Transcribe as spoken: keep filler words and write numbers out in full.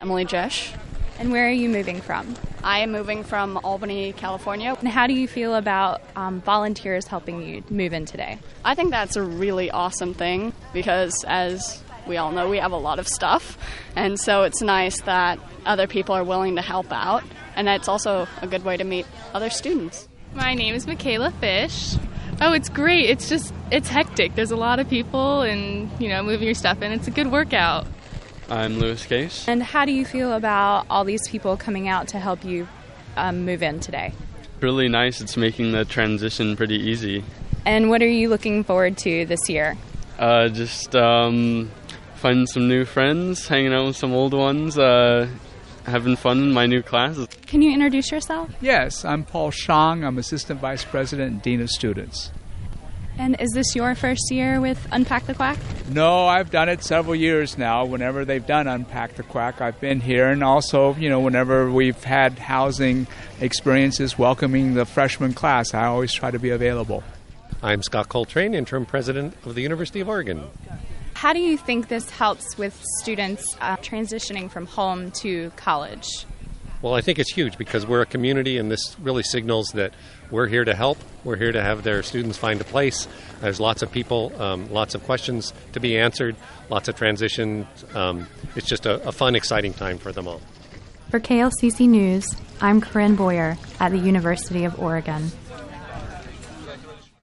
Emily Jesh. And where are you moving from? I am moving from Albany, California. And how do you feel about um, volunteers helping you move in today? I think that's a really awesome thing because, as we all know, we have a lot of stuff. And so it's nice that other people are willing to help out. And it's also a good way to meet other students. My name is Michaela Fish. Oh, it's great. It's just, it's hectic. There's a lot of people and, you know, moving your stuff in. It's a good workout. I'm Lewis Case. And how do you feel about all these people coming out to help you um, move in today? Really nice. It's making the transition pretty easy. And what are you looking forward to this year? Uh, just um, finding some new friends, hanging out with some old ones, uh, having fun in my new classes. Can you introduce yourself? Yes, I'm Paul Shang. I'm Assistant Vice President and Dean of Students. And is this your first year with Unpack the Quack? No, I've done it several years now. Whenever they've done Unpack the Quack, I've been here. And also, you know, whenever we've had housing experiences welcoming the freshman class, I always try to be available. I'm Scott Coltrane, Interim President of the University of Oregon. How do you think this helps with students uh, transitioning from home to college? Well, I think it's huge because we're a community, and this really signals that we're here to help. We're here to have their students find a place. There's lots of people, um, lots of questions to be answered, lots of transition. Um, it's just a, a fun, exciting time for them all. For K L C C News, I'm Corinne Boyer at the University of Oregon.